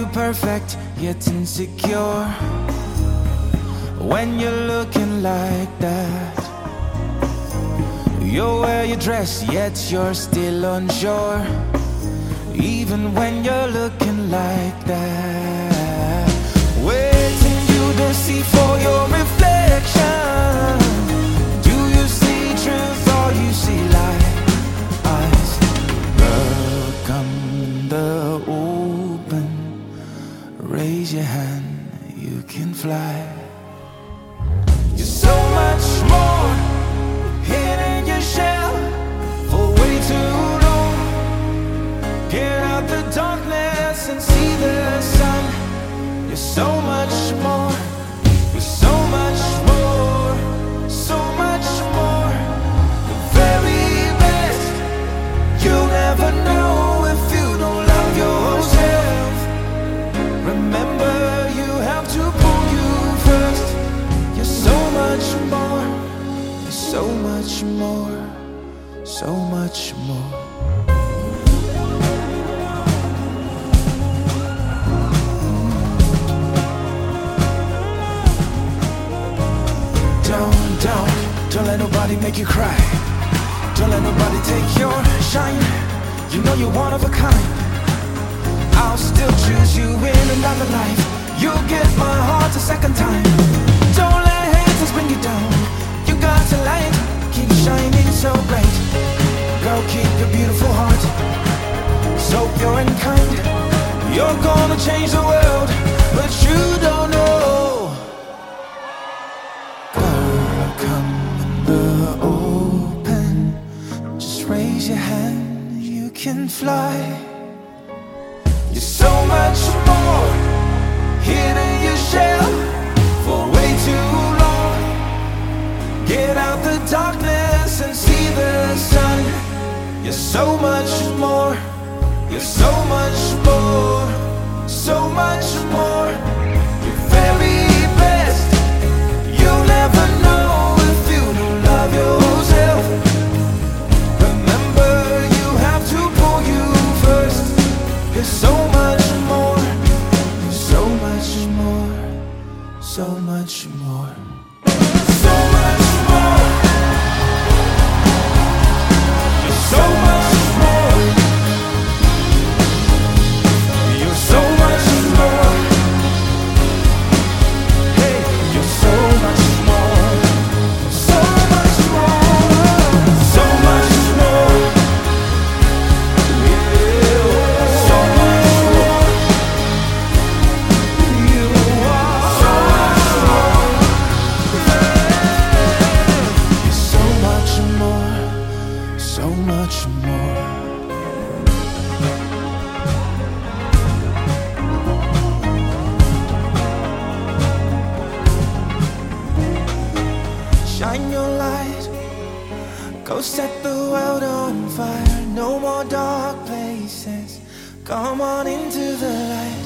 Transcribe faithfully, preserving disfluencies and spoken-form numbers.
perfect yet insecure. When you're looking like that, you're where you dress yet you're still unsure. Even when you're looking like that, waiting you to see for your reflection. Do you see truth or you see lies? Look on the open, raise your hand, you can fly. You're so much more hidden in your shell for way too long. Get out the darkness and see the sun. You're so much more. You're so much more. So much more. The very best. You'll never know if you don't love yourself. Remember, you have to pull you first. You're so much more. You're so much more. So much more. Don't, don't, don't let nobody make you cry. Don't let nobody take your shine. You know you're one of a kind. I'll still choose you in another life. You'll get my heart a second time. Don't let haters bring you down. You got to light, keep shining so bright. Girl, keep your beautiful heart so pure and kind. You're gonna change the world, but you don't know. Girl, come in the open. Just raise your hand, you can fly. You're so much more hidden in your shell for way too long. Get out the darkness and see the sun. You're so much more. You're so much more. So much more. Your very best. You'll never know if you don't love yourself. Remember, you have to pull you first. You're so much more. You're so much more. So much more. So much more. You're so much more. You're so much more. Hey, you're so much more. So much more. So much more. Yeah. So much more. You are so much more. You're so much more. So much more. Shine your light, go set the world on fire. No more dark places, come on into the light.